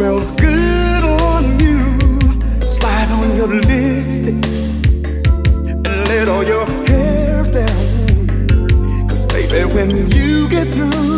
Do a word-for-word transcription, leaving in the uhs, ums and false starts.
smells good on you. Slide on your lipstick and let all your hair down. 'Cause baby, when you get through,